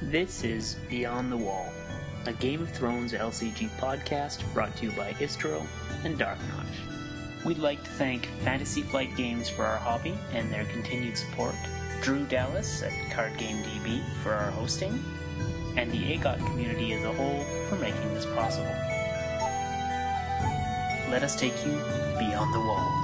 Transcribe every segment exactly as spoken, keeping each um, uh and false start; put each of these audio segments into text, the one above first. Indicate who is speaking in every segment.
Speaker 1: This is Beyond the Wall, a Game of Thrones L C G podcast brought to you by Istro and Dark Notch. We'd like to thank Fantasy Flight Games for our hobby and their continued support, Drew Dallas at Card Game D B for our hosting, and the A G O T community as a whole for making this possible. Let us take you beyond the wall.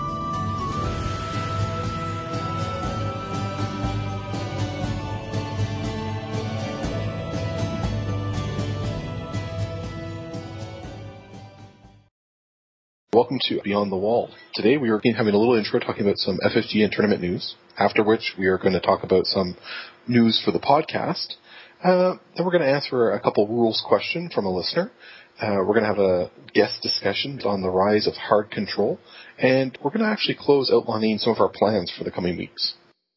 Speaker 2: Welcome to Beyond the Wall. Today we are having a little intro talking about some F F G and tournament news, after which we are going to talk about some news for the podcast. Uh, then we're going to answer a couple rules question from a listener. Uh, we're going to have a guest discussion on the rise of hard control, and we're going to actually close outlining some of our plans for the coming weeks.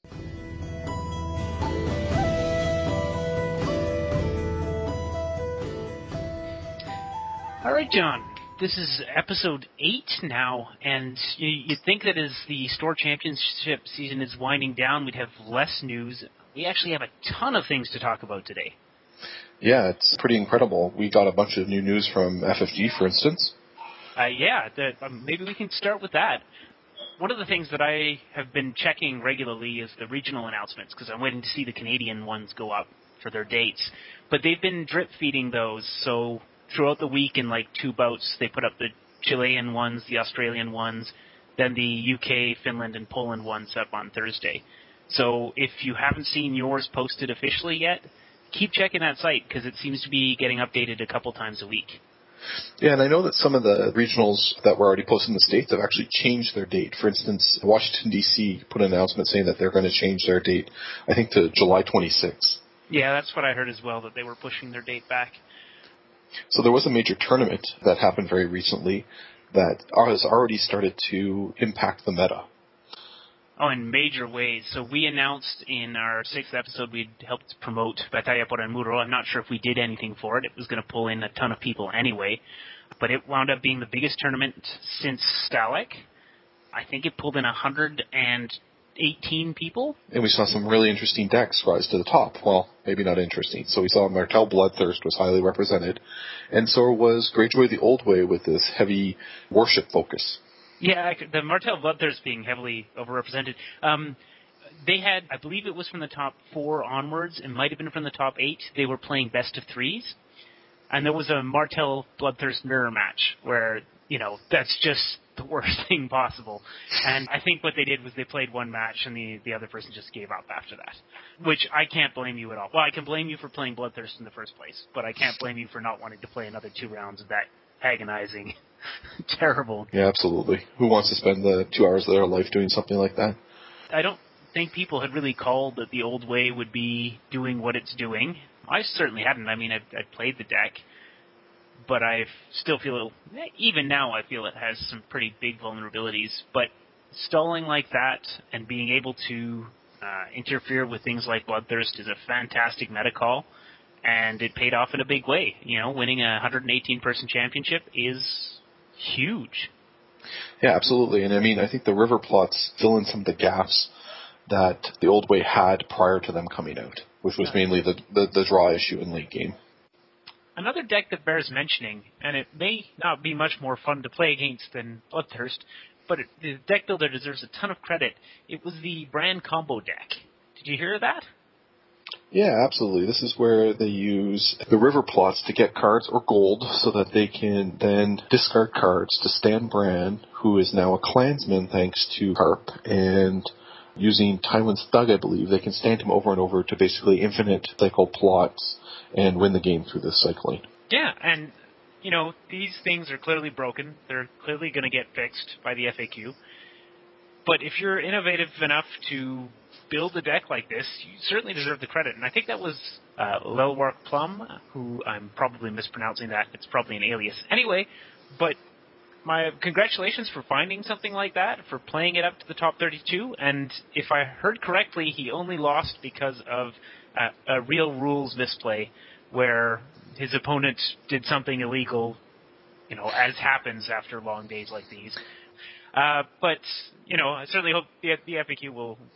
Speaker 3: All right, John. This is episode eight now, and you, you'd think that as the Store Championship season is winding down, we'd have less news. We actually have a ton of things to talk about today.
Speaker 2: Yeah, it's pretty incredible. We got a bunch of new news from F F G, for instance.
Speaker 3: Uh, yeah, the, um, maybe we can start with that. One of the things that I have been checking regularly is the regional announcements, because I'm waiting to see the Canadian ones go up for their dates. But they've been drip-feeding those, so throughout the week in like two bouts, they put up the Chilean ones, the Australian ones, then the U K, Finland, and Poland ones up on Thursday. So if you haven't seen yours posted officially yet, keep checking that site because it seems to be getting updated a couple times a week.
Speaker 2: Yeah, and I know that some of the regionals that were already posted in the States have actually changed their date. For instance, Washington, D C put an announcement saying that they're going to change their date, I think, to July twenty-sixth.
Speaker 3: Yeah, that's what I heard as well, that they were pushing their date back.
Speaker 2: So there was a major tournament that happened very recently that has already started to impact the meta.
Speaker 3: Oh, in major ways. So we announced in our sixth episode we'd helped promote Batalla por el Muro. I'm not sure if we did anything for it. It was going to pull in a ton of people anyway. But it wound up being the biggest tournament since Stalac. I think it pulled in one hundred eighteen people.
Speaker 2: And we saw some really interesting decks rise to the top. Well, maybe not interesting. So we saw Martell Bloodthirst was highly represented. And so was Greyjoy the Old Way with this heavy worship focus.
Speaker 3: Yeah, the Martell Bloodthirst being heavily overrepresented. Um, they had, I believe it was from the top four onwards, it might have been from the top eight, they were playing best of threes. And there was a Martell Bloodthirst mirror match where, you know, that's just the worst thing possible. And I think what they did was they played one match and the, the other person just gave up after that. Which I can't blame you at all. Well, I can blame you for playing Bloodthirst in the first place, but I can't blame you for not wanting to play another two rounds of that agonizing, terrible.
Speaker 2: Yeah, absolutely. Who wants to spend the two hours of their life doing something like that?
Speaker 3: I don't think people had really called that the Old Way would be doing what it's doing. I certainly hadn't. I mean, I've, I've played the deck, but I still feel, it, even now I feel it has some pretty big vulnerabilities. But stalling like that and being able to uh, interfere with things like Bloodthirst is a fantastic meta call, and it paid off in a big way. You know, winning a one hundred eighteen person championship is huge.
Speaker 2: Yeah, absolutely. And I mean, I think the river plots fill in some of the gaps that the Old Way had prior to them coming out, which was mainly the, the, the draw issue in late game.
Speaker 3: Another deck that bears mentioning, and it may not be much more fun to play against than Bloodthirst, but it, the deck builder deserves a ton of credit. It was the Bran combo deck. Did you hear that?
Speaker 2: Yeah, absolutely. This is where they use the river plots to get cards or gold so that they can then discard cards to stand Bran, who is now a clansman thanks to Harp, and using Tywin's Thug, I believe, they can stand him over and over to basically infinite cycle plots and win the game through this cycling.
Speaker 3: Yeah, and, you know, these things are clearly broken. They're clearly going to get fixed by the F A Q. But if you're innovative enough to build a deck like this, you certainly deserve the credit. And I think that was uh, Lelwark Plum, who I'm probably mispronouncing that. It's probably an alias. Anyway, but my congratulations for finding something like that, for playing it up to the top thirty-two. And if I heard correctly, he only lost because of uh, a real rules misplay where his opponent did something illegal, you know, as happens after long days like these. Uh, but, you know, I certainly hope the, the F A Q will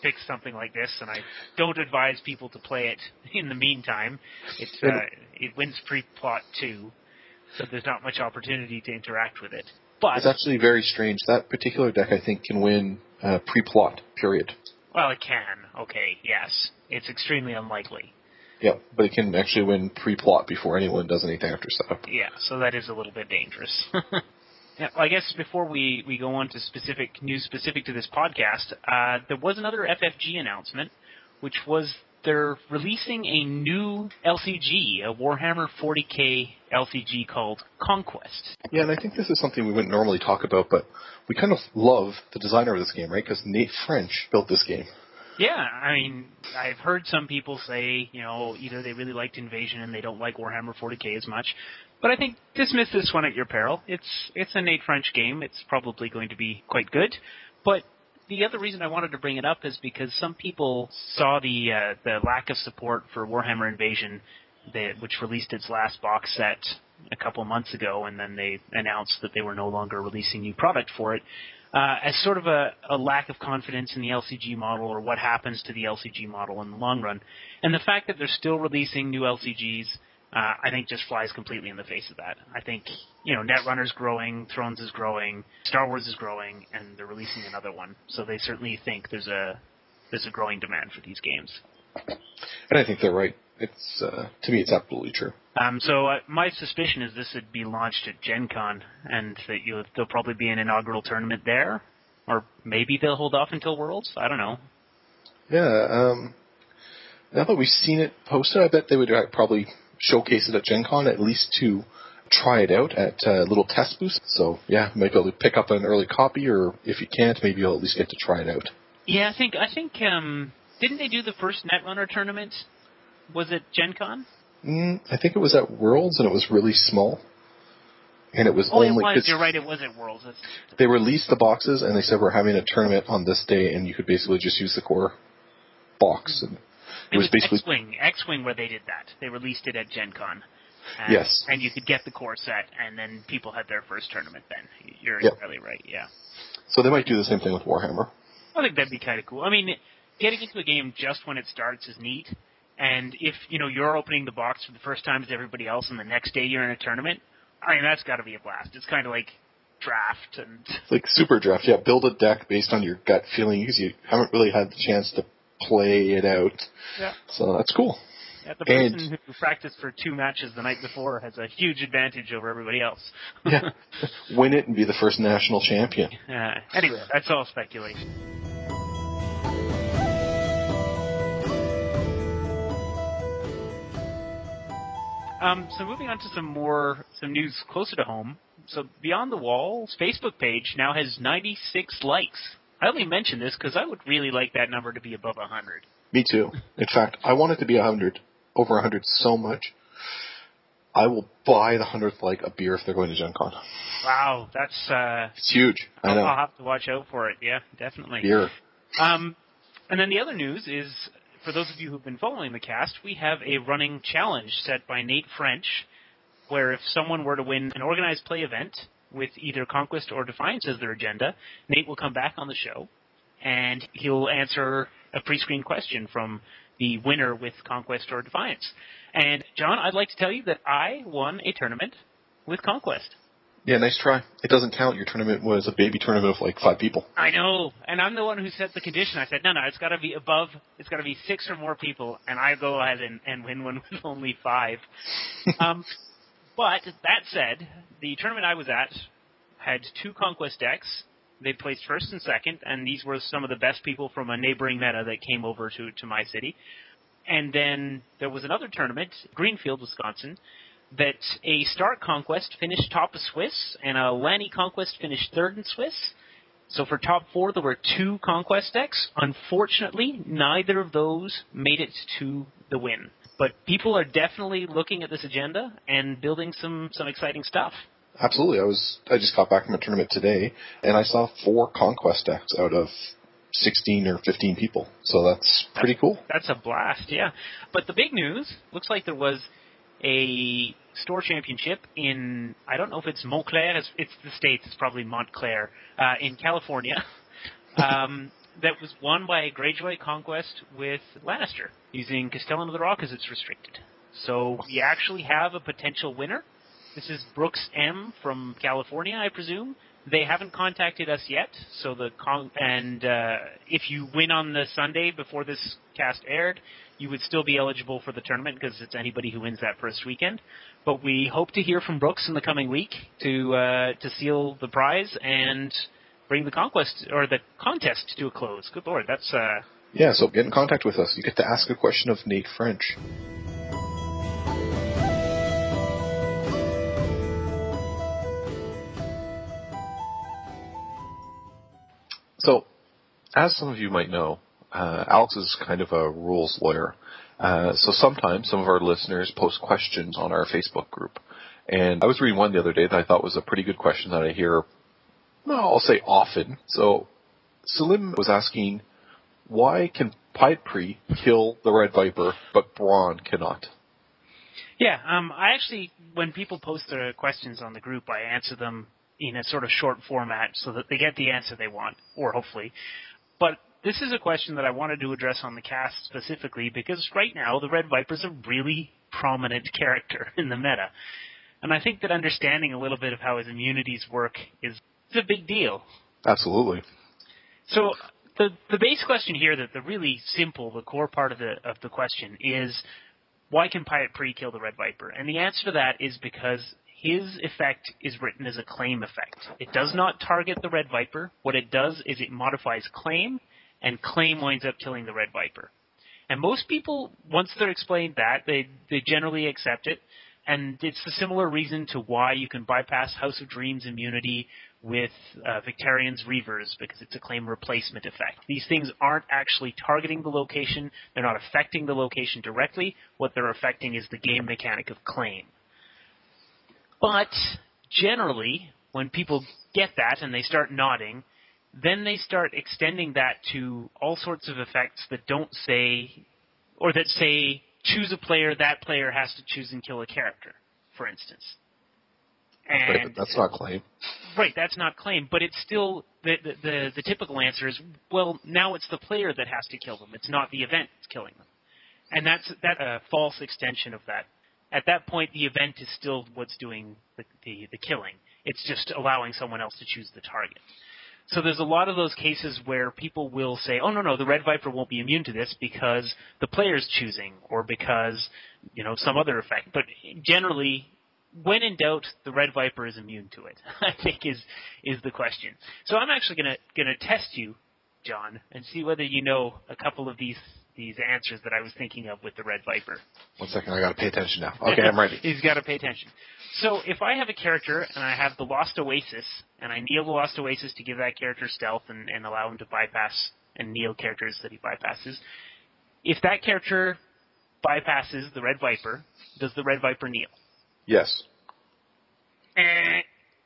Speaker 3: fix something like this, and I don't advise people to play it in the meantime. It, uh, it wins pre-plot too, so there's not much opportunity to interact with it. But
Speaker 2: it's actually very strange. That particular deck, I think, can win uh, pre-plot, period.
Speaker 3: Well, it can. Okay, yes. It's extremely unlikely.
Speaker 2: Yeah, but it can actually win pre-plot before anyone does anything after setup.
Speaker 3: Yeah, so that is a little bit dangerous. Yeah, well, I guess before we, we go on to specific news specific to this podcast, uh, there was another F F G announcement, which was they're releasing a new L C G, a Warhammer forty K L C G called Conquest.
Speaker 2: Yeah, and I think this is something we wouldn't normally talk about, but we kind of love the designer of this game, right? Because Nate French built this game.
Speaker 3: Yeah, I mean, I've heard some people say, you know, either they really liked Invasion and they don't like Warhammer forty K as much. But I think dismiss this one at your peril. It's it's a Nate French game. It's probably going to be quite good. But the other reason I wanted to bring it up is because some people saw the uh, the lack of support for Warhammer Invasion, that, which released its last box set a couple months ago, and then they announced that they were no longer releasing new product for it, uh, as sort of a, a lack of confidence in the L C G model or what happens to the L C G model in the long run. And the fact that they're still releasing new L C Gs, Uh, I think just flies completely in the face of that. I think, you know, Netrunner's growing, Thrones is growing, Star Wars is growing, and they're releasing another one. So they certainly think there's a there's a growing demand for these games.
Speaker 2: And I think they're right. It's uh, to me, it's absolutely true.
Speaker 3: Um, so uh, my suspicion is this would be launched at Gen Con, and that you there'll probably be an inaugural tournament there, or maybe they'll hold off until Worlds. I don't know.
Speaker 2: Yeah. Um, now that we've seen it posted, I bet they would uh, probably showcase it at Gen Con, at least to try it out at a uh, little test booth. So, yeah, you might be able to pick up an early copy, or if you can't, maybe you'll at least get to try it out.
Speaker 3: Yeah, I think, I think um, didn't they do the first Netrunner tournament? Was it Gen Con?
Speaker 2: Mm, I think it was at Worlds, and it was really small. And it was
Speaker 3: oh,
Speaker 2: only...
Speaker 3: it was. You're right, it was at Worlds. That's...
Speaker 2: They released the boxes, and they said we're having a tournament on this day, and you could basically just use the core box. And
Speaker 3: It, it was, was basically X-Wing, X-Wing where they did that. They released it at Gen Con. And,
Speaker 2: yes.
Speaker 3: And you could get the core set, and then people had their first tournament then. You're
Speaker 2: yep.
Speaker 3: entirely right, yeah.
Speaker 2: So they might do the same thing with Warhammer.
Speaker 3: I think that'd be kind of cool. I mean, getting into a game just when it starts is neat. And if, you know, you're opening the box for the first time as everybody else, and the next day you're in a tournament, I mean, that's got to be a blast. It's kind of like draft. and
Speaker 2: It's like super draft, yeah. Build a deck based on your gut feeling, because you haven't really had the chance to play it out.
Speaker 3: Yeah.
Speaker 2: So that's cool.
Speaker 3: Yeah, the person
Speaker 2: and,
Speaker 3: who practiced for two matches the night before has a huge advantage over everybody else.
Speaker 2: Yeah. Win it and be the first national champion.
Speaker 3: Uh, anyway, that's all speculation. Um, so moving on to some more, some news closer to home. So Beyond the Wall's Facebook page now has ninety-six likes. I only mention this because I would really like that number to be above one hundred.
Speaker 2: Me too. In fact, I want it to be one hundred, over one hundred so much. I will buy the hundredth like a beer if they're going to Gen Con.
Speaker 3: Wow, that's... Uh,
Speaker 2: it's huge. I know.
Speaker 3: I'll have to watch out for it. Yeah, definitely.
Speaker 2: Beer.
Speaker 3: Um, and then the other news is, for those of you who've been following the cast, we have a running challenge set by Nate French, where if someone were to win an organized play event with either Conquest or Defiance as their agenda, Nate will come back on the show, and he'll answer a pre-screened question from the winner with Conquest or Defiance. And, John, I'd like to tell you that I won a tournament with Conquest.
Speaker 2: Yeah, nice try. It doesn't count. Your tournament was a baby tournament of like five people.
Speaker 3: I know, and I'm the one who set the condition. I said, no, no, it's got to be above, it's got to be six or more people, and I go ahead and, and win one with only five. um, but, that said, the tournament I was at had two Conquest decks. They placed first and second, and these were some of the best people from a neighboring meta that came over to, to my city. And then there was another tournament, Greenfield, Wisconsin, that a Stark Conquest finished top of Swiss, and a Lanny Conquest finished third in Swiss. So for top four, there were two Conquest decks. Unfortunately, neither of those made it to the win. But people are definitely looking at this agenda and building some, some exciting stuff.
Speaker 2: Absolutely. I was I just got back from a tournament today, and I saw four Conquest decks out of sixteen or fifteen people. So that's pretty
Speaker 3: that's,
Speaker 2: cool.
Speaker 3: That's a blast, yeah. But the big news, looks like there was a store championship in, I don't know if it's Montclair, it's, it's the States, it's probably Montclair, uh, in California. um, that was won by a Greyjoy conquest with Lannister, using Castellan of the Rock as its restricted. So we actually have a potential winner. This is Brooks M. from California, I presume. They haven't contacted us yet, so the con- and uh, if you win on the Sunday before this cast aired, you would still be eligible for the tournament because it's anybody who wins that first weekend. But we hope to hear from Brooks in the coming week to uh, to seal the prize and bring the conquest or the contest to a close. Good Lord, that's uh...
Speaker 2: yeah. So get in contact with us. You get to ask a question of Nate French. So, as some of you might know, uh, Alex is kind of a rules lawyer. Uh, so sometimes some of our listeners post questions on our Facebook group. And I was reading one the other day that I thought was a pretty good question that I hear, well, I'll say often. So, Salim was asking, why can Pypri kill the Red Viper, but Bronn cannot?
Speaker 3: Yeah, um, I actually, when people post their questions on the group, I answer them in a sort of short format so that they get the answer they want, or hopefully. But this is a question that I wanted to address on the cast specifically because right now the Red Viper's a really prominent character in the meta. And I think that understanding a little bit of how his immunities work is, is a big deal.
Speaker 2: Absolutely.
Speaker 3: So the the base question here, that the really simple, the core part of the of the question is, why can Pyat-Pri kill the Red Viper? And the answer to that is because his effect is written as a claim effect. It does not target the Red Viper. What it does is it modifies claim, and claim winds up killing the Red Viper. And most people, once they're explained that, they, they generally accept it. And it's a similar reason to why you can bypass House of Dreams immunity with uh, Victarion's Reavers, because it's a claim replacement effect. These things aren't actually targeting the location. They're not affecting the location directly. What they're affecting is the game mechanic of claim. But generally, when people get that and they start nodding, then they start extending that to all sorts of effects that don't say, or that say, choose a player, that player has to choose and kill a character, for instance. And
Speaker 2: right, but that's not claim.
Speaker 3: Right, that's not claim, but it's still, the, the, the, the typical answer is, well, now it's the player that has to kill them. It's not the event that's killing them. And that's that a false extension of that. At that point, the event is still what's doing the, the, the killing. It's just allowing someone else to choose the target. So there's a lot of those cases where people will say, oh, no, no, the Red Viper won't be immune to this because the player's choosing or because, you know, some other effect. But generally, when in doubt, the Red Viper is immune to it, I think is is the question. So I'm actually going to going to test you, John, and see whether you know a couple of these these answers that I was thinking of with the Red Viper.
Speaker 2: One second, I got to pay attention now. Okay, I'm ready.
Speaker 3: He's got to pay attention. So if I have a character and I have the Lost Oasis, and I kneel the Lost Oasis to give that character stealth and, and allow him to bypass and kneel characters that he bypasses, if that character bypasses the Red Viper, does the Red Viper kneel?
Speaker 2: Yes.
Speaker 3: Eh.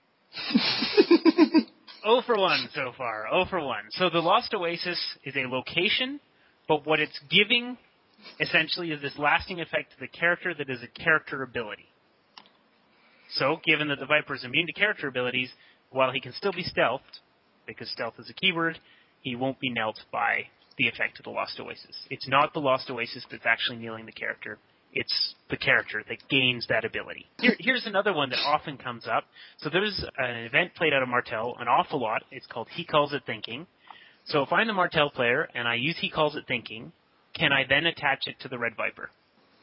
Speaker 3: oh for one so far. oh for one. So the Lost Oasis is a location, but what it's giving essentially is this lasting effect to the character that is a character ability. So, given that the Viper is immune to character abilities, while he can still be stealthed, because stealth is a keyword, he won't be knelt by the effect of the Lost Oasis. It's not the Lost Oasis that's actually kneeling the character. It's the character that gains that ability. Here, here's another one that often comes up. So there's an event played out of Martell an awful lot. It's called He Calls It Thinking. So if I'm the Martell player and I use He Calls It Thinking, can I then attach it to the Red Viper?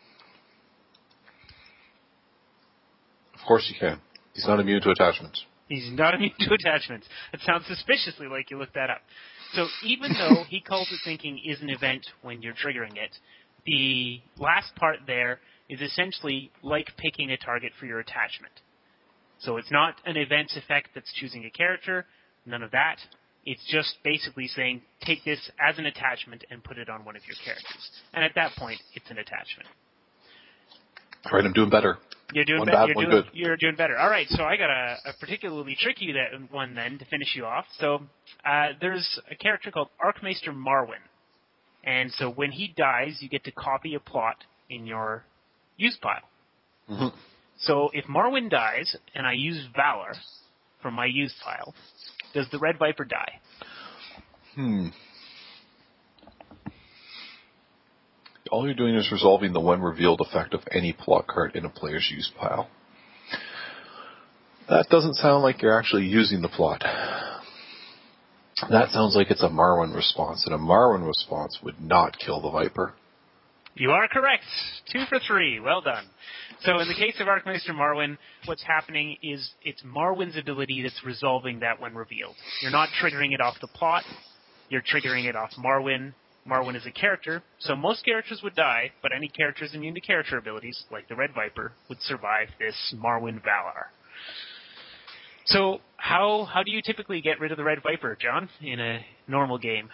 Speaker 2: Of course you can. He's not immune to attachments.
Speaker 3: He's not immune to attachments. That sounds suspiciously like you looked that up. So even though He Calls It Thinking is an event when you're triggering it, the last part there is essentially like picking a target for your attachment. So it's not an event effect that's choosing a character, none of that. It's just basically saying, take this as an attachment and put it on one of your characters. And at that point, it's an attachment.
Speaker 2: All right, I'm doing better.
Speaker 3: You're doing,
Speaker 2: one
Speaker 3: be-
Speaker 2: bad,
Speaker 3: you're,
Speaker 2: one
Speaker 3: doing
Speaker 2: good.
Speaker 3: you're doing better. All right, so I got a, a particularly tricky that one then to finish you off. So uh, there's a character called Archmaester Marwyn. And so when he dies, you get to copy a plot in your use pile.
Speaker 2: Mm-hmm.
Speaker 3: So if Marwyn dies and I use Valor from my use pile, does the Red Viper die?
Speaker 2: Hmm. All you're doing is resolving the when revealed effect of any plot card in a player's use pile. That doesn't sound like you're actually using the plot. That sounds like it's a Marwyn response, and a Marwyn response would not kill the Viper.
Speaker 3: You are correct. Two for three. Well done. So in the case of Archmaester Marwyn, what's happening is it's Marwyn's ability that's resolving that when revealed. You're not triggering it off the plot. You're triggering it off Marwyn. Marwyn is a character, so most characters would die, but any characters immune to character abilities, like the Red Viper, would survive this Marwyn Valar. So how how do you typically get rid of the Red Viper, John, in a normal game?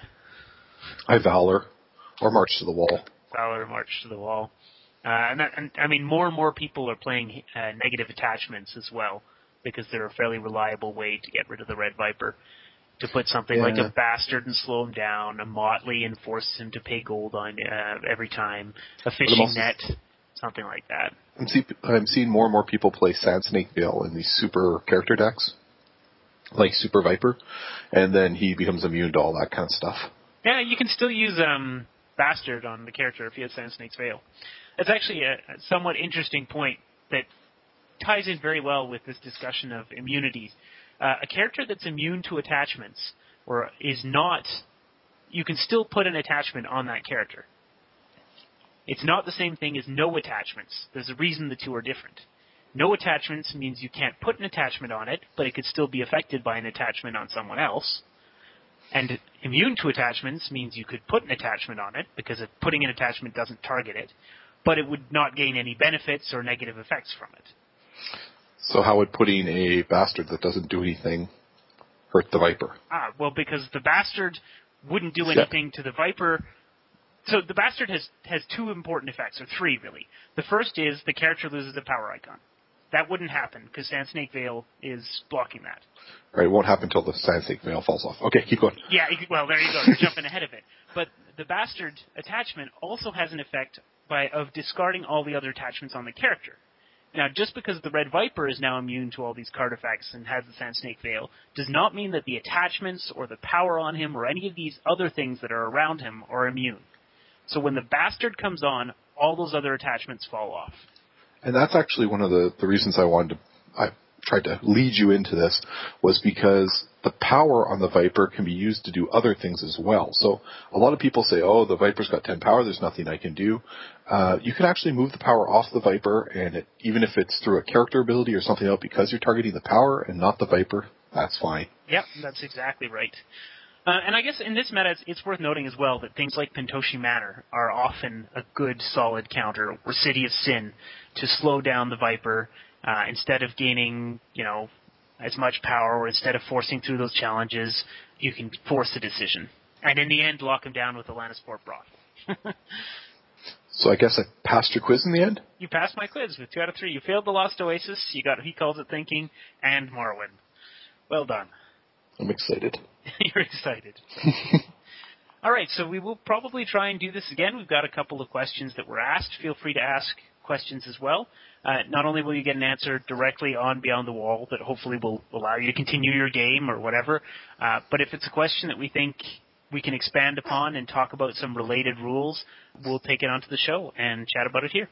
Speaker 2: I Valor, or March to the Wall.
Speaker 3: Valor, March to the Wall. Uh, and, that, and I mean, more and more people are playing uh, negative attachments as well, because they're a fairly reliable way to get rid of the Red Viper. To put something yeah. like a Bastard and slow him down, a Motley and force him to pay gold on uh, every time, a fishing also, net, something like that.
Speaker 2: I'm, see, I'm seeing more and more people play Sandsnake Veil in these super character decks, like Super Viper, and then he becomes immune to all that kind of stuff.
Speaker 3: Yeah, you can still use um, Bastard on the character if you have Sandsnake's Veil. It's actually a, a somewhat interesting point that ties in very well with this discussion of immunities. Uh, a character that's immune to attachments or is not, you can still put an attachment on that character. It's not the same thing as no attachments. There's a reason the two are different. No attachments means you can't put an attachment on it, but it could still be affected by an attachment on someone else. And immune to attachments means you could put an attachment on it, because if putting an attachment doesn't target it, but it would not gain any benefits or negative effects from it.
Speaker 2: So how would putting a Bastard that doesn't do anything hurt the Viper?
Speaker 3: Ah, well, because the Bastard wouldn't do anything yeah. to the Viper. So the Bastard has, has two important effects, or three, really. The first is the character loses a power icon. That wouldn't happen, because Sandsnake Veil is blocking that.
Speaker 2: Right, it won't happen until the Sandsnake Veil falls off. Okay, keep going.
Speaker 3: Yeah, well, there you go. You're jumping ahead of it. But the Bastard attachment also has an effect by of discarding all the other attachments on the character. Now, just because the Red Viper is now immune to all these card effects and has the Sandsnake Veil, does not mean that the attachments or the power on him or any of these other things that are around him are immune. So when the Bastard comes on, all those other attachments fall off.
Speaker 2: And that's actually one of the, the reasons I wanted to, I tried to lead you into this, was because the power on the Viper can be used to do other things as well. So a lot of people say, oh, the Viper's got ten power, there's nothing I can do. Uh, you can actually move the power off the Viper, and it, even if it's through a character ability or something else, because you're targeting the power and not the Viper, that's fine.
Speaker 3: Yep, that's exactly right. Uh, and I guess in this meta, it's, it's worth noting as well that things like Pentoshi Manor are often a good, solid counter, or City of Sin, to slow down the Viper, uh, instead of gaining, you know, as much power, or instead of forcing through those challenges, you can force a decision. And in the end, lock him down with the Lannisport Broth.
Speaker 2: So I guess I passed your quiz in the end?
Speaker 3: You passed my quiz with two out of three. You failed the Lost Oasis, you got He Calls It Thinking, and Marwyn. Well done.
Speaker 2: I'm excited.
Speaker 3: You're excited. All right, so we will probably try and do this again. We've got a couple of questions that were asked. Feel free to ask questions as well. Uh, not only will you get an answer directly on Beyond the Wall that hopefully will allow you to continue your game or whatever, uh, but if it's a question that we think we can expand upon and talk about some related rules, we'll take it onto the show and chat about it here.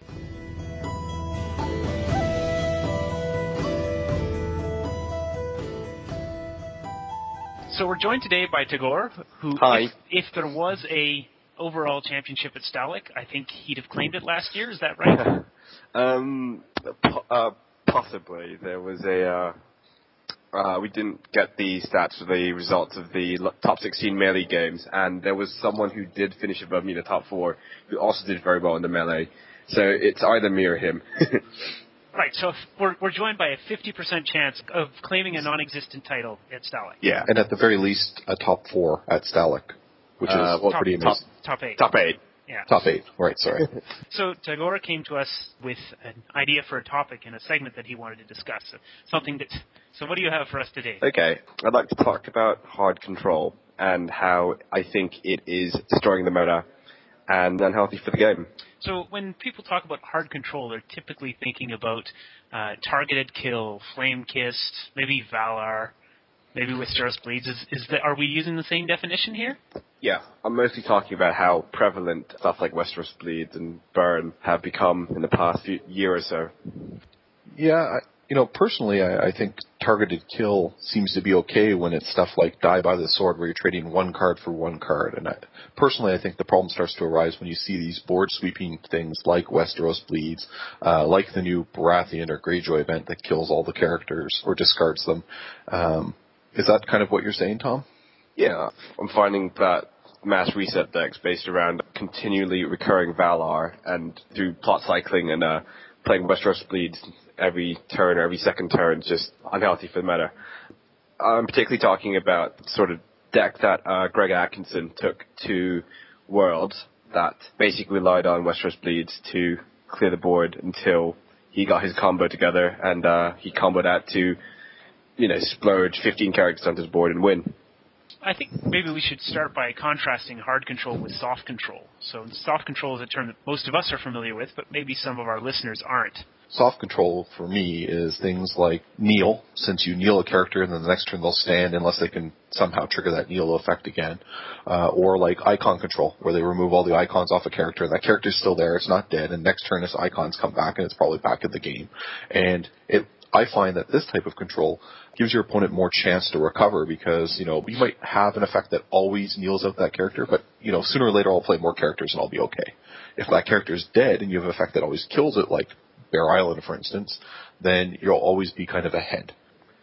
Speaker 3: So we're joined today by Tagore, who,
Speaker 4: Hi.
Speaker 3: If, if there was a overall championship at Stalik, I think he'd have claimed it last year. Is that right?
Speaker 4: um, po- uh, possibly. There was a. Uh, uh, we didn't get the stats for the results of the l- top sixteen melee games, and there was someone who did finish above me in the top four, who also did very well in the melee. So it's either me or him.
Speaker 3: Right, so we're we're joined by a fifty percent chance of claiming a non-existent title at Stalik.
Speaker 4: Yeah.
Speaker 2: And at the very least, a top four at Stalik, which
Speaker 4: Uh,
Speaker 2: is
Speaker 4: well,
Speaker 2: pretty
Speaker 3: top,
Speaker 2: amazing.
Speaker 3: top eight.
Speaker 4: Top eight.
Speaker 3: Yeah.
Speaker 2: Top eight, right, sorry.
Speaker 3: So Tagore came to us with an idea for a topic and a segment that he wanted to discuss. So something that. So what do you have for us today?
Speaker 4: Okay, I'd like to talk about hard control and how I think it is destroying the meta and unhealthy for the game.
Speaker 3: So when people talk about hard control, they're typically thinking about uh, targeted kill, flame kissed, maybe Valar, maybe Westeros Bleeds. Is, is that, are we using the same definition here?
Speaker 4: Yeah, I'm mostly talking about how prevalent stuff like Westeros Bleeds and Burn have become in the past few, year or so.
Speaker 2: Yeah, I, you know, personally, I, I think targeted kill seems to be okay when it's stuff like Die by the Sword, where you're trading one card for one card. And I, personally, I think the problem starts to arise when you see these board-sweeping things like Westeros Bleeds, uh, like the new Baratheon or Greyjoy event that kills all the characters or discards them. Um, is that kind of what you're saying, Tom?
Speaker 4: Yeah, I'm finding that mass reset decks based around continually recurring Valar and through plot cycling and uh, playing Westeros Bleeds every turn or every second turn is just unhealthy for the meta. I'm particularly talking about sort of deck that uh, Greg Atkinson took to Worlds that basically relied on Westeros Bleeds to clear the board until he got his combo together and uh, he comboed out to, you know, splurge fifteen characters onto his board and win.
Speaker 3: I think maybe we should start by contrasting hard control with soft control. So soft control is a term that most of us are familiar with, but maybe some of our listeners aren't.
Speaker 2: Soft control for me is things like kneel, since you kneel a character and then the next turn they'll stand unless they can somehow trigger that kneel effect again. Uh, or like icon control, where they remove all the icons off a character and that character's still there, it's not dead, and next turn its icons come back and it's probably back in the game. And it I find that this type of control gives your opponent more chance to recover because, you know, you might have an effect that always kneels out that character, but, you know, sooner or later I'll play more characters and I'll be okay. If that character's dead and you have an effect that always kills it, like Bear Island, for instance, then you'll always be kind of ahead.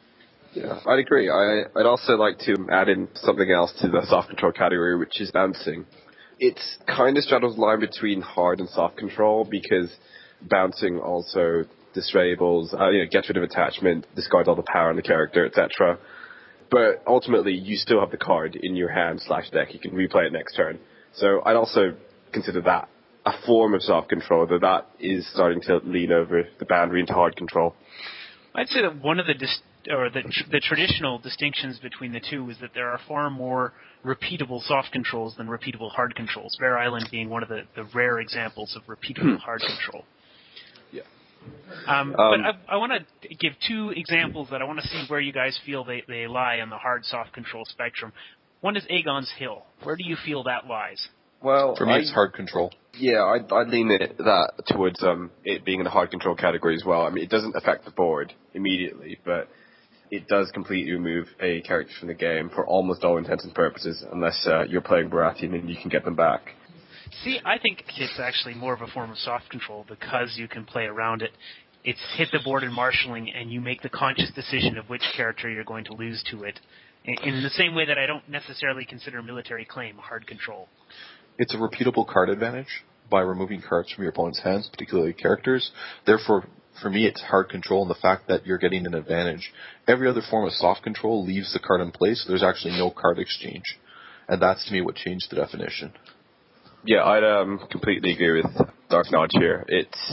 Speaker 4: Yeah, I'd agree. I, I'd also like to add in something else to the soft control category, which is bouncing. It's kind of straddles the line between hard and soft control because bouncing also disables, uh, you know, gets rid of attachment, discards all the power on the character, et cetera. But ultimately, you still have the card in your hand slash deck. You can replay it next turn. So I'd also consider that a form of soft control, though that is starting to lean over the boundary into hard control.
Speaker 3: I'd say that one of the dis- or the, tr- the traditional distinctions between the two is that there are far more repeatable soft controls than repeatable hard controls. Bear Island being one of the, the rare examples of repeatable hard control.
Speaker 4: Yeah.
Speaker 3: Um, um, but I, I want to give two examples that I want to see where you guys feel they, they lie on the hard-soft control spectrum. One is Aegon's Hill. Where do you feel that lies?
Speaker 4: Well,
Speaker 2: For me,
Speaker 4: I,
Speaker 2: it's hard control.
Speaker 4: Yeah, I'd, I'd lean it, that towards um, it being in the hard control category as well. I mean, it doesn't affect the board immediately, but it does completely remove a character from the game for almost all intents and purposes, unless uh, you're playing Baratheon and you can get them back.
Speaker 3: See, I think it's actually more of a form of soft control because you can play around it. It's hit the board in marshalling, and you make the conscious decision of which character you're going to lose to it, in the same way that I don't necessarily consider military claim hard control.
Speaker 2: It's a repeatable card advantage by removing cards from your opponent's hands, particularly characters. Therefore, for me, it's hard control in the fact that you're getting an advantage. Every other form of soft control leaves the card in place. There's actually no card exchange. And that's, to me, what changed the definition.
Speaker 4: Yeah, I'd um, completely agree with Dark Notch here. It's,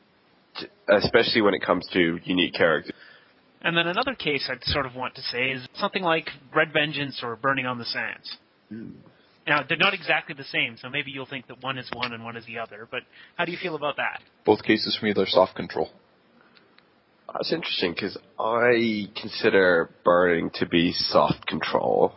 Speaker 4: especially when it comes to unique characters.
Speaker 3: And then another case I'd sort of want to say is something like Red Vengeance or Burning on the Sands. Mm. Now, they're not exactly the same, so maybe you'll think that one is one and one is the other, but how do you feel about that?
Speaker 2: Both cases for me, they're soft control.
Speaker 4: That's interesting, because I consider Burning to be soft control,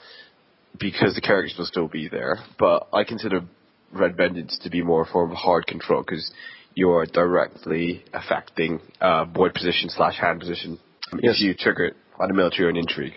Speaker 4: because the characters will still be there, but I consider Red Vengeance to be more a form of hard control, because you're directly affecting uh, board position slash hand position yes. if you trigger it on a military or an intrigue.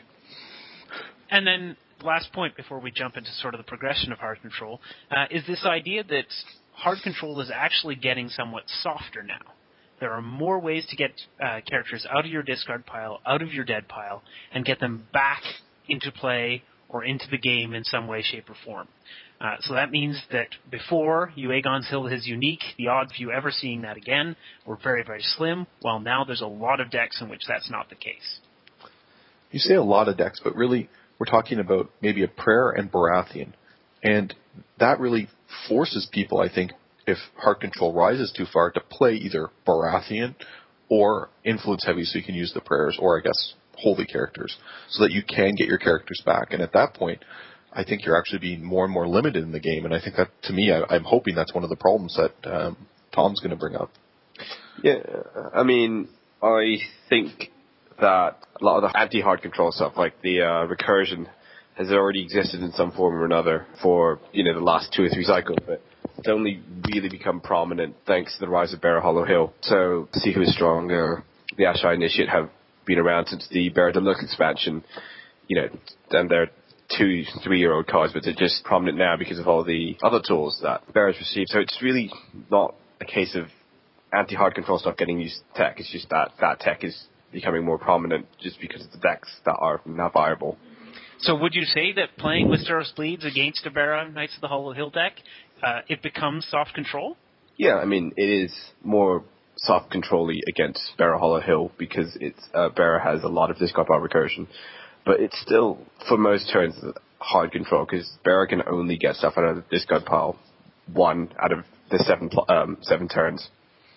Speaker 3: And then, last point before we jump into sort of the progression of hard control, uh, is this idea that hard control is actually getting somewhat softer now. There are more ways to get uh, characters out of your discard pile, out of your dead pile, and get them back into play or into the game in some way, shape, or form. Uh, so that means that before, you Aegon's Hill is unique. The odds of you ever seeing that again were very, very slim, while now there's a lot of decks in which that's not the case.
Speaker 2: You say a lot of decks, but really we're talking about maybe a Prayer and Baratheon. And that really forces people, I think, if hard control rises too far, to play either Baratheon or influence heavy so you can use the prayers, or I guess holy characters, so that you can get your characters back. And at that point, I think you're actually being more and more limited in the game. And I think that, to me, I, I'm hoping that's one of the problems that um, Tom's going to bring up.
Speaker 4: Yeah, I mean, I think that a lot of the anti-hard control stuff, like the uh, recursion, has already existed in some form or another for, you know, the last two or three cycles, but it's only really become prominent thanks to the rise of Barra Hollow Hill. So, See Who is Stronger, the Ashai Initiate have been around since the Barra Deluxe expansion, you know, and they're two, three-year-old cards, but they're just prominent now because of all the other tools that Barra's received. So it's really not a case of anti-hard control stuff getting used tech, it's just that that tech is becoming more prominent just because of the decks that are now viable.
Speaker 3: So would you say that playing Westeros Bleeds against a Barra Knights of the Hollow Hill deck, uh, it becomes soft control?
Speaker 4: Yeah, I mean, it is more soft control-y against Barra Hollow Hill because it's uh, Barra has a lot of discard pile recursion. But it's still, for most turns, hard control because Barra can only get stuff out of the discard pile one out of the seven pl- um, seven turns.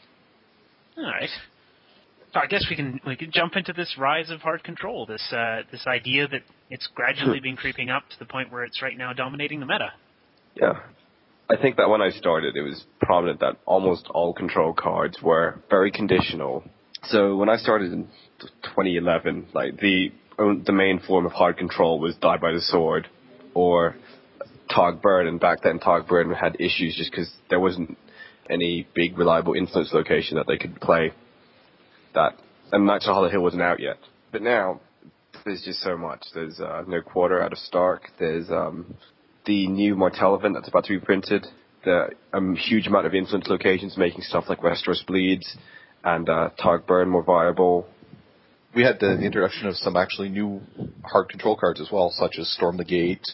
Speaker 3: All right. So I guess we can we can jump into this rise of hard control, this uh, this idea that it's gradually been creeping up to the point where it's right now dominating the meta.
Speaker 4: Yeah. I think that when I started, it was prominent that almost all control cards were very conditional. So when I started in twenty eleven, like the the main form of hard control was Die by the Sword or Tog Burn, and back then Tog Burn had issues just because there wasn't any big reliable influence location that they could play. That and Knights of Hollow Hill wasn't out yet, but now there's just so much. There's uh, No Quarter out of Stark. There's um, the new Martell event that's about to be printed. The um, huge amount of influence locations making stuff like Westeros Bleeds and uh, Tog Burn more viable.
Speaker 2: We had the introduction of some actually new hard control cards as well, such as Storm the Gate.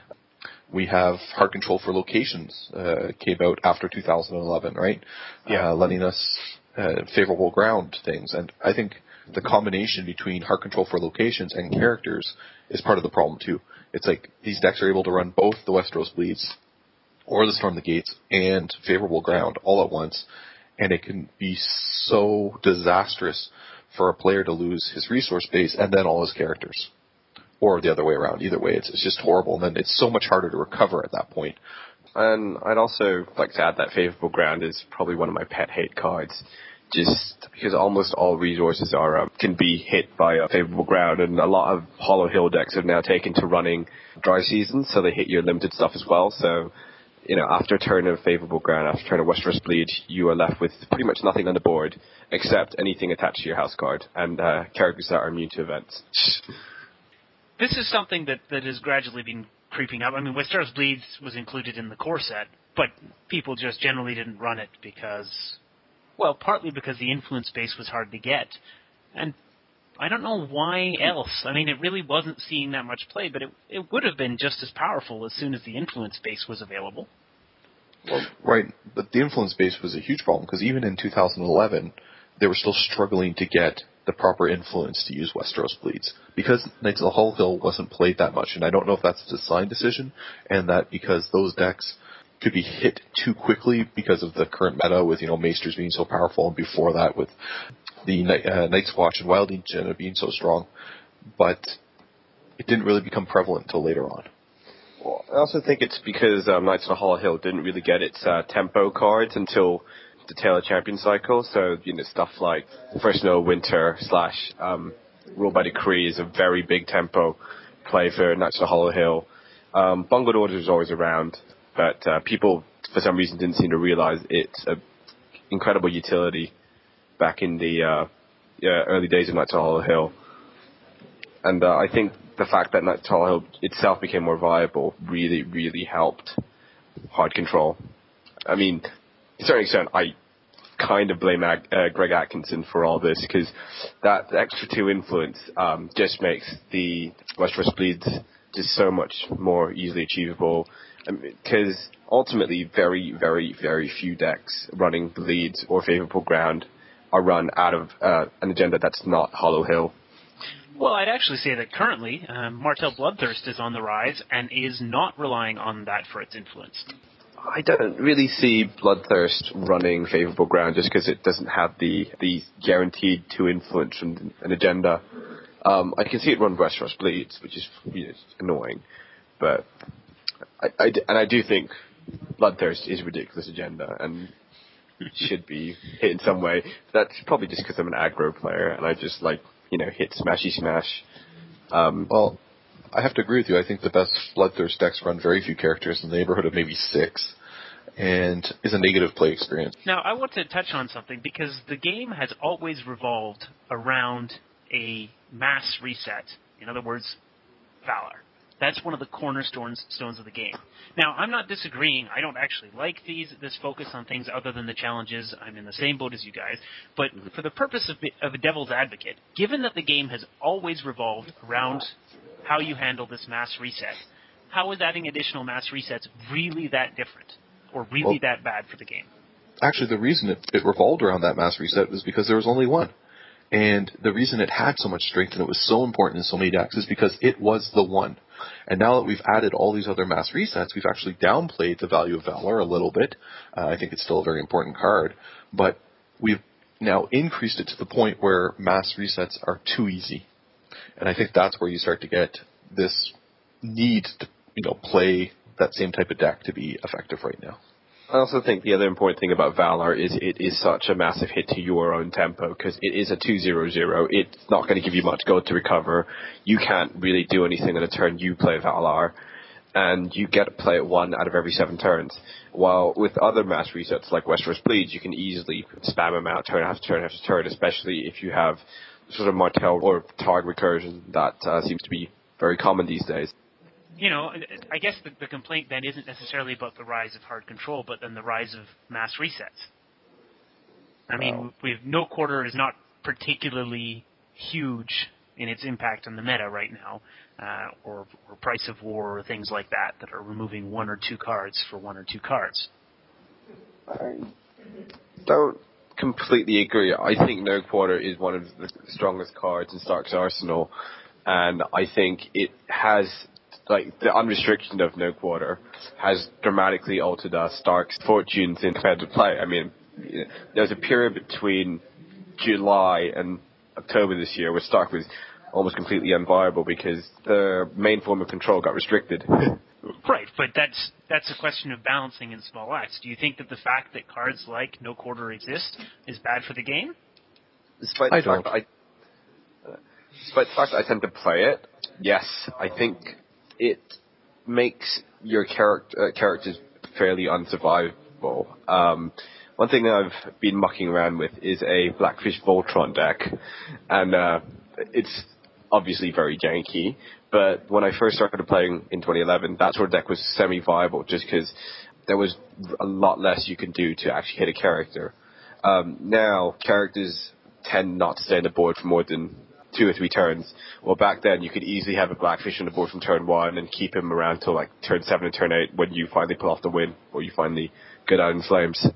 Speaker 2: We have hard control for locations, uh, came out after two thousand eleven, right?
Speaker 4: Yeah.
Speaker 2: Uh, letting us uh, favorable ground things. And I think the combination between hard control for locations and characters is part of the problem too. It's like these decks are able to run both the Westeros Bleeds or the Storm the Gates and favorable ground all at once. And it can be so disastrous for a player to lose his resource base and then all his characters. Or the other way around. Either way, it's, it's just horrible. And then it's so much harder to recover at that point.
Speaker 4: And I'd also like to add that Favorable Ground is probably one of my pet hate cards. Just because almost all resources are um, can be hit by a Favorable Ground. And a lot of Hollow Hill decks have now taken to running Dry Season, so they hit your limited stuff as well. So, you know, after a turn of Favorable Ground, after a turn of Westeros Bleed, you are left with pretty much nothing on the board except anything attached to your house card and uh, characters that are immune to events.
Speaker 3: This is something that, that has gradually been creeping up. I mean, Westeros Bleeds was included in the core set, but people just generally didn't run it because, well, partly because the influence base was hard to get. And I don't know why else. I mean, it really wasn't seeing that much play, but it, it would have been just as powerful as soon as the influence base was available.
Speaker 2: Well, right, but the influence base was a huge problem because even in two thousand eleven, they were still struggling to get the proper influence to use Westeros Bleeds because Knights of the Hollow Hill wasn't played that much, and I don't know if that's a design decision and that because those decks could be hit too quickly because of the current meta with, you know, Maesters being so powerful and before that with the uh, Night's Watch and Wild Agenda being so strong, but it didn't really become prevalent until later on.
Speaker 4: Well, I also think it's because um, Knights of the Hollow Hill didn't really get its uh, tempo cards until the Tail of Champion cycle, so, you know, stuff like First Snow Winter slash um, Rule by Decree is a very big tempo play for Knights of the Hollow Hill. Um, Bungled Order is always around, but uh, people, for some reason, didn't seem to realize its uh, incredible utility back in the uh, yeah, early days of Knights of the Hollow Hill. And uh, I think the fact that Knights of the Hollow Hill itself became more viable really, really helped hard control. I mean, to a certain extent, I kind of blame Ag- uh, Greg Atkinson for all this, because that extra two influence um, just makes the Westeros Bleeds just so much more easily achievable. Because um, ultimately, very, very, very few decks running Bleeds or Favorable Ground are run out of uh, an agenda that's not Hollow Hill.
Speaker 3: Well, I'd actually say that currently, um, Martell Bloodthirst is on the rise and is not relying on that for its influence.
Speaker 4: I don't really see Bloodthirst running Favorable Ground just because it doesn't have the, the guaranteed two influence from an agenda. Um, I can see it run Westeros Bleeds, which is, you know, annoying, but I, I, and I do think Bloodthirst is a ridiculous agenda and should be hit in some way. That's probably just because I'm an aggro player and I just like you know, hit smashy smash. Um,
Speaker 2: well, I have to agree with you. I think the best Bloodthirst decks run very few characters in the neighborhood of maybe six, and is a negative play experience.
Speaker 3: Now, I want to touch on something, because the game has always revolved around a mass reset. In other words, Valor. That's one of the cornerstones stones of the game. Now, I'm not disagreeing. I don't actually like these this focus on things other than the challenges. I'm in the same boat as you guys. But for the purpose of, of a devil's advocate, given that the game has always revolved around how you handle this mass reset, how is adding additional mass resets really that different? Or really
Speaker 2: well,
Speaker 3: that bad for the game?
Speaker 2: Actually, the reason it, it revolved around that mass reset was because there was only one. And the reason it had so much strength and it was so important in so many decks is because it was the one. And now that we've added all these other mass resets, we've actually downplayed the value of Valor a little bit. Uh, I think it's still a very important card. But we've now increased it to the point where mass resets are too easy. And I think that's where you start to get this need to, you know, play that same type of deck to be effective right now.
Speaker 4: I also think the other important thing about Valor is it is such a massive hit to your own tempo, because it is a two zero zero. It's not going to give you much gold to recover. You can't really do anything on a turn you play Valor, and you get to play it one out of every seven turns. While with other mass resets like Westeros Bleeds, you can easily spam them out turn after turn after turn, especially if you have sort of Martell or Targ recursion that uh, seems to be very common these days.
Speaker 3: You know, I guess the, the complaint then isn't necessarily about the rise of hard control, but then the rise of mass resets. I mean,
Speaker 4: Wow.
Speaker 3: we've no quarter is not particularly huge in its impact on the meta right now, uh, or, or Price of War or things like that that are removing one or two cards for one or two cards.
Speaker 4: I don't completely agree. I think No Quarter is one of the strongest cards in Stark's arsenal, and I think it has... Like, the unrestriction of No Quarter has dramatically altered uh, Stark's fortunes in competitive play. I mean, there's a period between July and October this year where Stark was almost completely unviable because the main form of control got restricted.
Speaker 3: Right, but that's that's a question of balancing in small acts. Do you think that the fact that cards like No Quarter exist is bad for the game?
Speaker 4: Despite
Speaker 2: I
Speaker 4: the fact
Speaker 2: don't.
Speaker 4: that I, uh, despite the fact that I tend to play it, yes, I think it makes your character, uh, characters fairly unsurvivable. Um, one thing that I've been mucking around with is a Blackfish Voltron deck, and uh, it's obviously very janky, but when I first started playing in twenty eleven, that sort of deck was semi-viable just because there was a lot less you can do to actually hit a character. Um, now, characters tend not to stay on the board for more than two or three turns. Well, back then you could easily have a Blackfish on the board from turn one and keep him around till like turn seven and turn eight when you finally pull off the win or you finally get out in flames.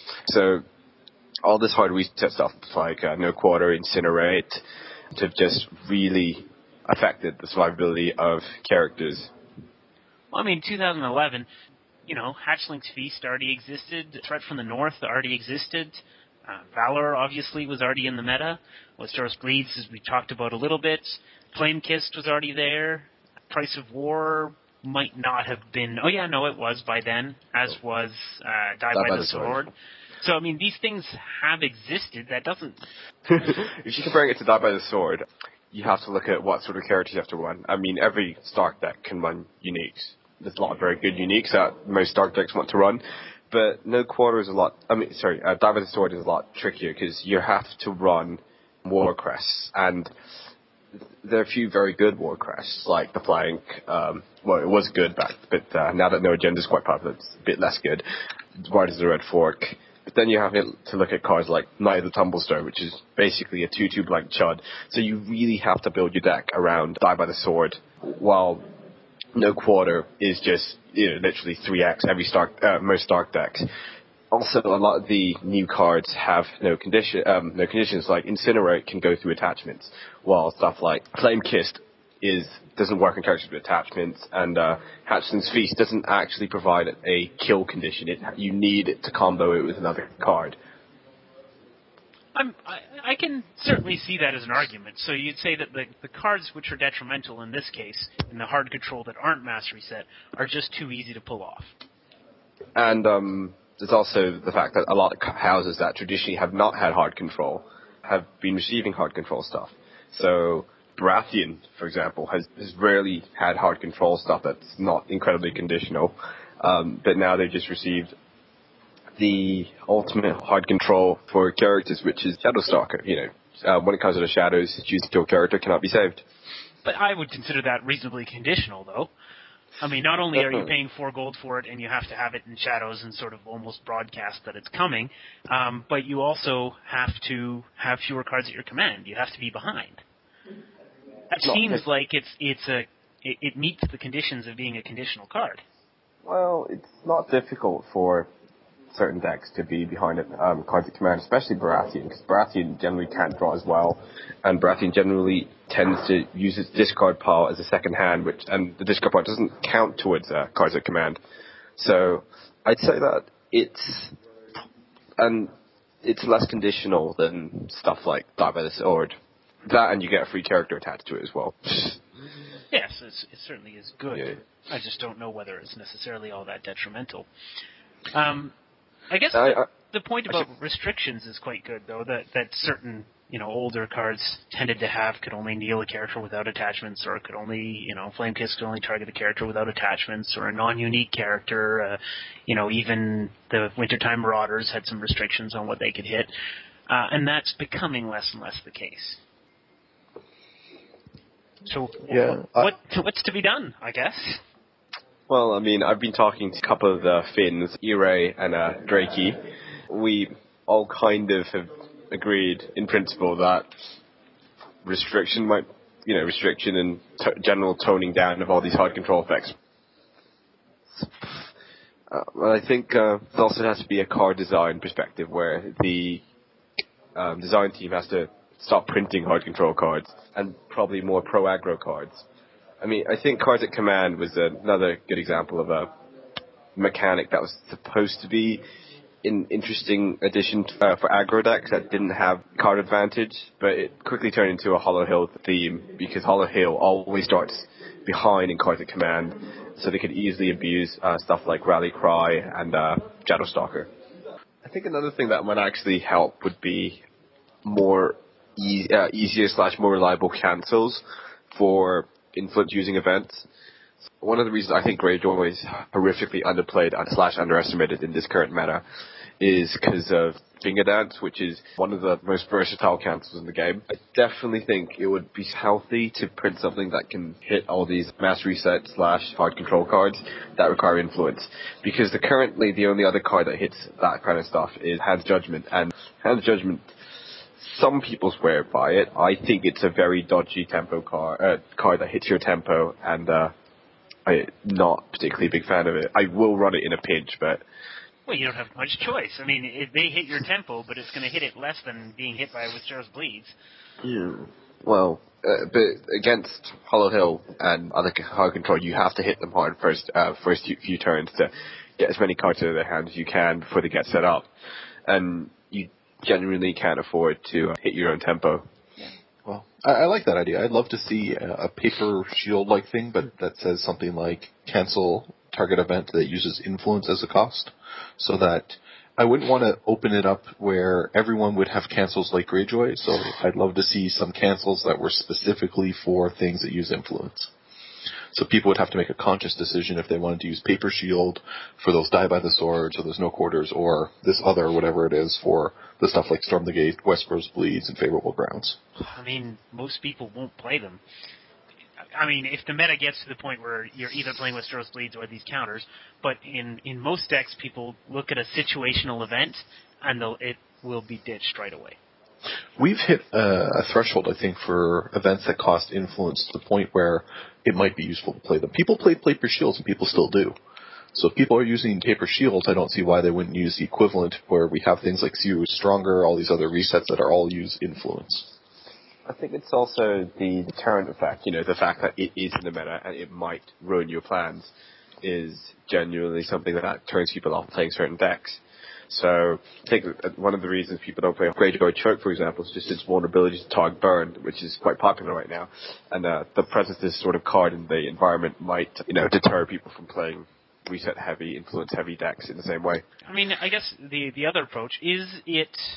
Speaker 4: So all this hard reset stuff like uh, No Quarter, Incinerate, have just really affected the survivability of characters.
Speaker 3: Well, I mean, two thousand eleven, you know, Hatchling's Feast already existed. Threat from the North already existed. Uh, Valor, obviously, was already in the meta. Westeros Bleeds, as we talked about a little bit. Flamekist was already there. Price of War might not have been... Oh, yeah, no, it was by then, as was uh, Die, Die by, by the, the Sword. Sword. So, I mean, these things have existed. That doesn't...
Speaker 4: If you're comparing it to Die by the Sword, you have to look at what sort of characters you have to run. I mean, every Stark deck can run uniques. There's a lot of very good uniques that most Stark decks want to run. But No Quarter is a lot, I mean, sorry, uh, Die by the Sword is a lot trickier because you have to run War Crests, and there are a few very good War Crests, like the Flank, um, well, it was good back, but uh, now that No Agenda is quite popular, it's a bit less good. Riders of the Red Fork. But then you have to look at cards like Knight of the Tumblestone, which is basically a two two blank Chud. So you really have to build your deck around Die by the Sword, while No Quarter is just, you know, literally three X every Stark, uh, most Stark decks. Also, a lot of the new cards have no condition, um, no conditions. Like Incinerate can go through attachments, while stuff like Flamekist is doesn't work in characters with attachments, and uh, Hatchling's Feast doesn't actually provide a kill condition. It you need it to combo it with another card.
Speaker 3: I'm, I, I can certainly see that as an argument. So you'd say that the, the cards which are detrimental in this case, in the hard control that aren't mass reset, are just too easy to pull off.
Speaker 4: And um, there's also the fact that a lot of houses that traditionally have not had hard control have been receiving hard control stuff. So Baratheon, for example, has, has rarely had hard control stuff that's not incredibly conditional. Um, but now they've just received the ultimate hard control for characters, which is Shadowstalker. You know, uh, when it comes to the shadows, choosing to a character cannot be saved.
Speaker 3: But I would consider that reasonably conditional, though. I mean, not only are you paying four gold for it and you have to have it in shadows and sort of almost broadcast that it's coming, um, but you also have to have fewer cards at your command. You have to be behind. That
Speaker 4: No,
Speaker 3: seems
Speaker 4: it's-
Speaker 3: like it's it's a it, it meets the conditions of being a conditional card.
Speaker 4: Well, it's not difficult for certain decks to be behind it, um, cards at command, especially Baratheon, because Baratheon generally can't draw as well, and Baratheon generally tends to use its discard pile as a second hand, which and the discard pile doesn't count towards uh, cards at command. So I'd say that it's and it's less conditional than stuff like Die by the Sword. That, and you get a free character attached to it as well.
Speaker 3: Yes, it's, it certainly is good.
Speaker 4: Yeah.
Speaker 3: I just don't know whether it's necessarily all that detrimental. Um, I guess
Speaker 4: I-
Speaker 3: the,
Speaker 4: I-
Speaker 3: the point about restrictions is quite good, though, that, that certain, you know, older cards tended to have could only kneel a character without attachments, or could only, you know, Flame Kiss could only target a character without attachments, or a non-unique character. Uh, you know, even the Wintertime Marauders had some restrictions on what they could hit. Uh, and that's becoming less and less the case. So,
Speaker 2: Yeah,
Speaker 3: what, what what's to be done, I guess?
Speaker 4: Well, I mean, I've been talking to a couple of the Finns, Ire and uh, Drakey. We all kind of have agreed, in principle, that restriction might, you know, restriction and t- general toning down of all these hard control effects. Uh, well, I think uh, there also has to be a card design perspective where the um, design team has to stop printing hard control cards and probably more pro aggro cards. I mean, I think Cards at Command was another good example of a mechanic that was supposed to be an interesting addition to, uh, for aggro decks that didn't have card advantage, but it quickly turned into a Hollow Hill theme because Hollow Hill always starts behind in Cards at Command, so they could easily abuse uh, stuff like Rally Cry and uh, Shadowstalker. I think another thing that might actually help would be more e- uh, easier slash more reliable cancels for influence using events. One of the reasons I think Greyjoy is horrifically underplayed slash underestimated in this current meta is because of Finger Dance, which is one of the most versatile cancels in the game. I definitely think it would be healthy to print something that can hit all these mass reset slash hard control cards that require influence. Because the currently the only other card that hits that kind of stuff is Hand's Judgment, and Hand's Judgment, some people swear by it. I think it's a very dodgy tempo card, uh, card that hits your tempo, and uh, I'm not particularly a big fan of it. I will run it in a pinch, but...
Speaker 3: Well, you don't have much choice. I mean, it, they hit your tempo, but it's going to hit it less than being hit by Westeros Bleeds.
Speaker 4: Yeah. Well, uh, but against Hollow Hill and other hard control, you have to hit them hard first, uh, first few, few turns to get as many cards out of their hand as you can before they get set up. And you genuinely can't afford to uh, hit your own tempo.
Speaker 2: Well, I, I like that idea. I'd love to see a, a paper shield-like thing, but that says something like cancel target event that uses influence as a cost, so that I wouldn't want to open it up where everyone would have cancels like Greyjoy, so I'd love to see some cancels that were specifically for things that use influence. So people would have to make a conscious decision if they wanted to use Paper Shield for those Die by the Swords or those No Quarters, or this other whatever it is for the stuff like Storm the Gate, Westeros Bleeds, and Favorable Grounds.
Speaker 3: I mean, most people won't play them. I mean, if the meta gets to the point where you're either playing Westeros Bleeds or these counters, but in, in most decks, people look at a situational event, and they'll, it will be ditched right away.
Speaker 2: We've hit uh, a threshold, I think, for events that cost influence to the point where it might be useful to play them. People play Paper Shields, and people still do. So if people are using Paper Shields, I don't see why they wouldn't use the equivalent, where we have things like Seer Who's Stronger, all these other resets that are all use influence.
Speaker 4: I think it's also the deterrent effect, you know, the fact that it is in the meta and it might ruin your plans is genuinely something that turns people off playing certain decks. So I think one of the reasons people don't play Greyjoy Choke, for example, is just its vulnerability to Targ Burn, which is quite popular right now. And uh, the presence of this sort of card in the environment might, you know, deter people from playing reset-heavy, influence-heavy decks in the same way.
Speaker 3: I mean, I guess the the other approach, is it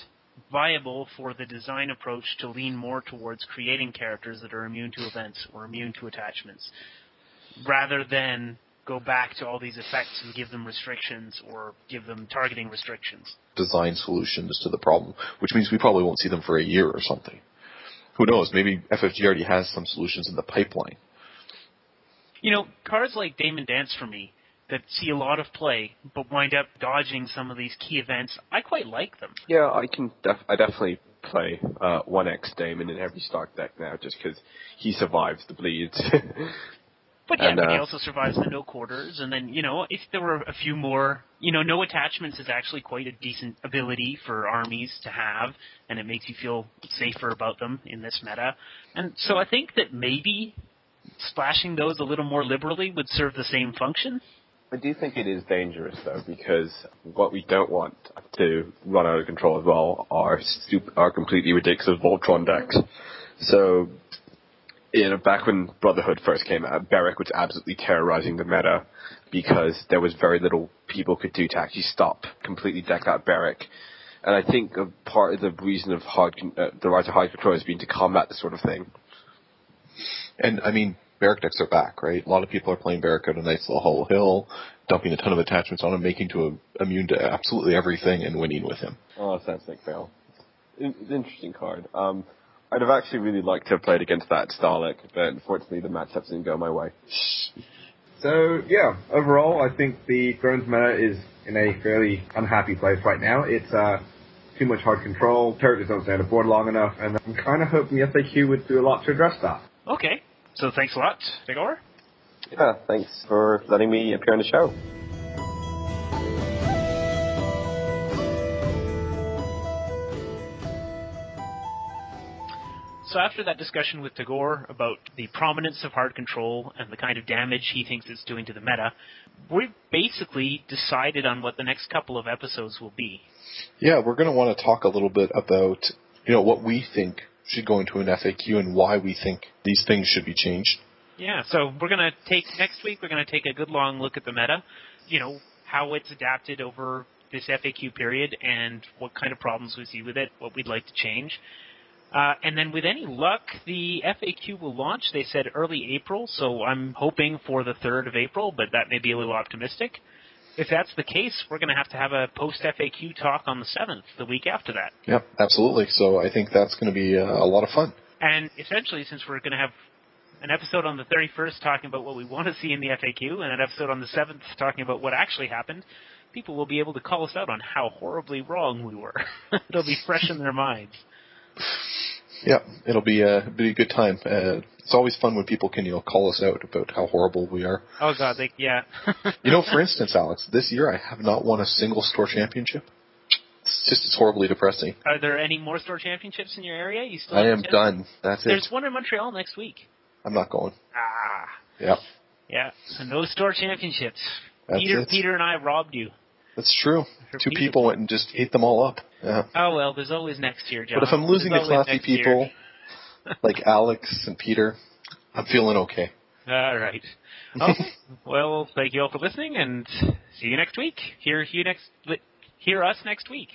Speaker 3: viable for the design approach to lean more towards creating characters that are immune to events or immune to attachments, rather than go back to all these effects and give them restrictions or give them targeting restrictions.
Speaker 2: Design solutions to the problem, which means we probably won't see them for a year or something. Who knows? Maybe F F G already has some solutions in the pipeline.
Speaker 3: You know, cards like Damon Dance for me that see a lot of play but wind up dodging some of these key events, I quite like them.
Speaker 4: Yeah, I can. Def- I definitely play uh, one X Damon in every stock deck now, just because he survives the bleeds.
Speaker 3: But yeah,
Speaker 4: and,
Speaker 3: but he
Speaker 4: uh,
Speaker 3: also survives the no quarters, and then, you know, if there were a few more, you know, no attachments is actually quite a decent ability for armies to have, and it makes you feel safer about them in this meta. And so I think that maybe splashing those a little more liberally would serve the same function.
Speaker 4: I do think it is dangerous, though, because what we don't want to run out of control as well are stup- are completely ridiculous Voltron decks. So, you know, back when Brotherhood first came out, Beric was absolutely terrorizing the meta because there was very little people could do to actually stop completely decked out Beric. And I think a part of the reason of hard con- uh, the rise of hard control has been to combat this sort of thing.
Speaker 2: And, I mean, Beric decks are back, right? A lot of people are playing Beric out a nice little Hollow Hill, dumping a ton of attachments on him, making to a, immune to absolutely everything, and winning with him.
Speaker 4: Oh, sounds like fail. It's an interesting card. Um, I'd have actually really liked to have played against that Starlick, but unfortunately the matchups didn't go my way.
Speaker 5: So, yeah, overall, I think the Thrones meta is in a fairly unhappy place right now. It's uh, too much hard control, characters don't stay on the board long enough, and I'm kind of hoping the F A Q would do a lot to address that.
Speaker 3: Okay, so thanks a lot, Vigor.
Speaker 4: Yeah, thanks for letting me appear on the show.
Speaker 3: So after that discussion with Tagore about the prominence of hard control and the kind of damage he thinks it's doing to the meta, we've basically decided on what the next couple of episodes will be.
Speaker 2: Yeah, we're going to want to talk a little bit about, you know, what we think should go into an F A Q and why we think these things should be changed.
Speaker 3: Yeah, so we're going to take, next week, we're going to take a good long look at the meta, you know, how it's adapted over this F A Q period and what kind of problems we see with it, what we'd like to change. Uh, and then with any luck, the F A Q will launch, they said early April, so I'm hoping for the third of April, but that may be a little optimistic. If that's the case, we're going to have to have a post-F A Q talk on the seventh, the week after that.
Speaker 2: Yep, absolutely. So I think that's going to be uh, a lot of fun.
Speaker 3: And essentially, since we're going to have an episode on the thirty-first talking about what we want to see in the F A Q, and an episode on the seventh talking about what actually happened, people will be able to call us out on how horribly wrong we were. It'll be fresh in their minds.
Speaker 2: Yeah, it'll be a, be a good time. Uh, it's always fun when people can, you know, call us out about how horrible we are.
Speaker 3: Oh, God, they, yeah.
Speaker 2: You know, for instance, Alex, this year I have not won a single store championship. It's just it's horribly depressing.
Speaker 3: Are there any more store championships in your area? You still
Speaker 2: I
Speaker 3: have
Speaker 2: am
Speaker 3: to?
Speaker 2: done. That's
Speaker 3: There's
Speaker 2: it.
Speaker 3: one in Montreal next week.
Speaker 2: I'm not going.
Speaker 3: Ah.
Speaker 2: Yeah.
Speaker 3: Yeah, so no store championships.
Speaker 2: That's
Speaker 3: Peter,
Speaker 2: it.
Speaker 3: Peter and I robbed you.
Speaker 2: That's true.
Speaker 3: For
Speaker 2: Two
Speaker 3: Peter.
Speaker 2: people went and just ate them all up. Yeah.
Speaker 3: Oh, well, there's always next year, John.
Speaker 2: But if I'm losing
Speaker 3: There's
Speaker 2: to
Speaker 3: always
Speaker 2: classy
Speaker 3: next year.
Speaker 2: people like Alex and Peter, I'm feeling okay.
Speaker 3: All right. Okay. Well, thank you all for listening, and see you next week. Hear you next. Hear us next week.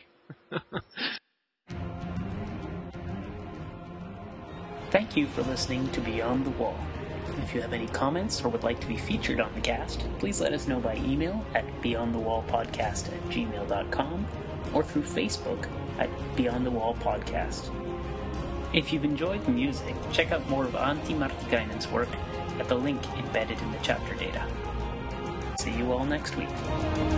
Speaker 1: Thank you for listening to Beyond the Wall. If you have any comments or would like to be featured on the cast, please let us know by email at beyondthewallpodcast at gmail dot com or through Facebook at Beyond the Wall Podcast. If you've enjoyed the music, check out more of Antti Martikainen's work at the link embedded in the chapter data. See you all next week.